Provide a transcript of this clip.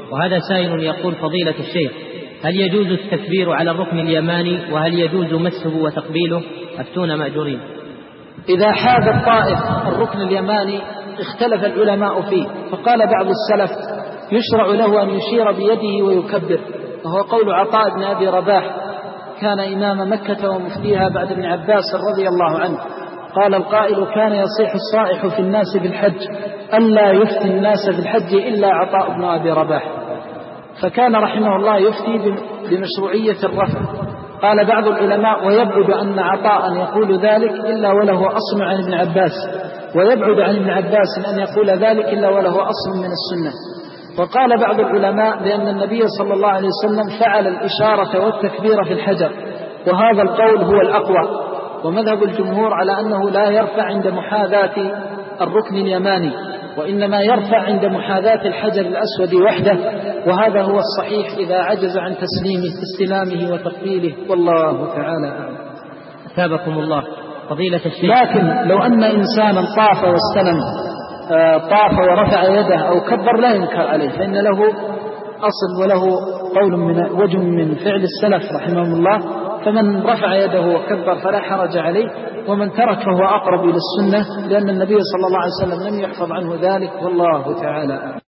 وهذا سائل يقول: فضيلة الشيخ، هل يجوز التكبير على الركن اليماني؟ وهل يجوز مسه وتقبيله؟ أفتونا مأجورين. إذا حاذ الطائف الركن اليماني اختلف العلماء فيه، فقال بعض السلف: يشرع له أن يشير بيده ويكبر، وهو قول عطاء بن أبي رباح كان إمام مكة ومفتيها بعد ابن عباس رضي الله عنه. قال القائل: كان يصيح الصائح في الناس بالحج ألا يفتي الناس بالحج إلا عطاء بن أبي رباح، فكان رحمه الله يفتي بمشروعية الرفع. قال بعض العلماء: ويبعد أن عطاء يقول ذلك إلا وله أصل عن ابن عباس، ويبعد عن ابن عباس أن يقول ذلك إلا وله أصل من السنة. وقال بعض العلماء بأن النبي صلى الله عليه وسلم فعل الإشارة والتكبير في الحجر، وهذا القول هو الأقوى، ومذهب الجمهور على أنه لا يرفع عند محاذاة الركن اليماني، وإنما يرفع عند محاذاة الحجر الأسود وحده، وهذا هو الصحيح إذا عجز عن استلامه وتقبيله، والله تعالى أعلم. أثابكم الله. فضيلة الشيخ، لكن لو أن إنسانا طاف واستلم، طاف ورفع يده أو كبر لا ينكر عليه، فإن له أصل وله قول من وجه من فعل السلف رحمهم الله، فمن رفع يده وكبر فلا حرج عليه، ومن ترك فهو أقرب إلى السنة، لأن النبي صلى الله عليه وسلم لم يحفظ عنه ذلك، والله تعالى أعلم.